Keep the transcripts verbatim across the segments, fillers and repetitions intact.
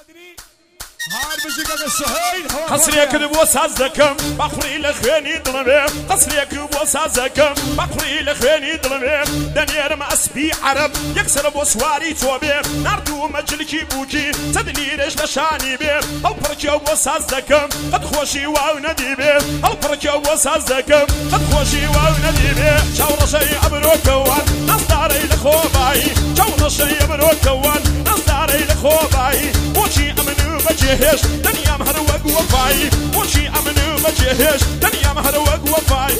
قصريك بو سازكم بخوري لخواني ظلمي قصريك بو سازكم بخوري لخواني ظلمي دنيا ما اسبي عرب يكسر بو سواري توبي ناردو مجلكي بوكي تدلي ريش لشاني بي البركي بو سازكم قد خوشي واو نديبي البركي بو سازكم قد خوشي واو نديبي شاور شي ابروكوان نصداري لخوباي شاور شي ابروكوان نصداري لخوباي وشي امنو بجهش دنيا مهروق وفاي وشي امنو بجهش دنيا مهروق وفاي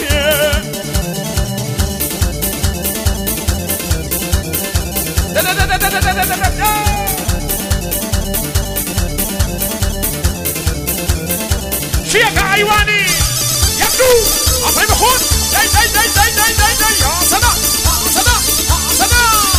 شيخ عيواني يبدو عطيب خود داي داي داي داي داي داي داي يا سدا سدا سدا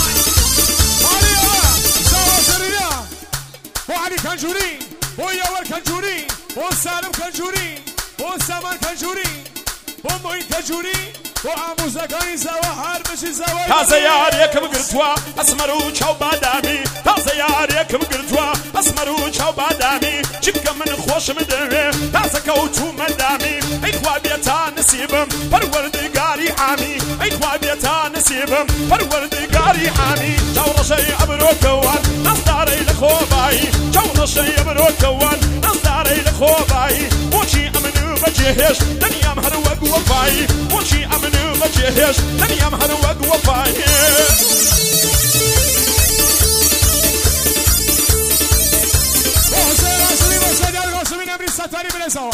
ماليا زوا سريريا بو علي كنجوري بو ياور كنجوري بو سالم كنجوري بو سامان كنجوري بو موين كنجوري بو عموزكاني زوا حربشي زوا تازه ياريكم قرتوا اسمرو چاو بادامي تازه ياريكم قرتوا اسمرو چاو بادامي جبك من خوش مدمي تازه كوتو مدامي اي خوابيتا نسيبم پروردگاري عامي اي خوابيتا نسيبم پروردگاري عامي جاور شي ابروكوان نصداري لخوباي جاور شي ابروكوان نصداري لخوباي وشي امنو بجهش دنيا مهروق وفاي وشي امنو بجهش دنيا مهروق وفاي ستاری بلزاوا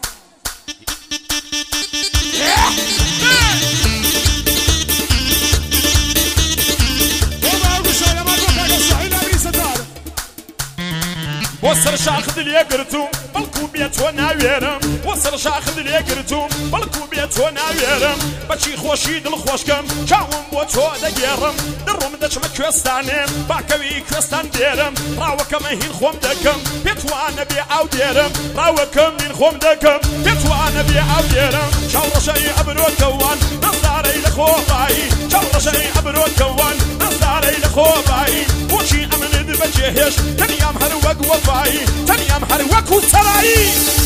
وصل شاخذ اللي قرتو بلكو بيت وناويرم وصل شاخذ اللي قرتو بلكو بيت وناويرم بچي خوشي دل خوشكم چاوم بو تو دگيرم درم دچ مكوستانم باكوي كوستان ديرم راوكم هين خوم دكم بيت وانا بي او ديرم راوكم هين خوم دكم بيت وانا بي او ديرم شاور شي ابرو كوان نصاري لخوباي شاور شي ابرو كوان نصاري لخوباي وشي امن بجهش تنيا مهروق وفاي تنيا مهروق وسراي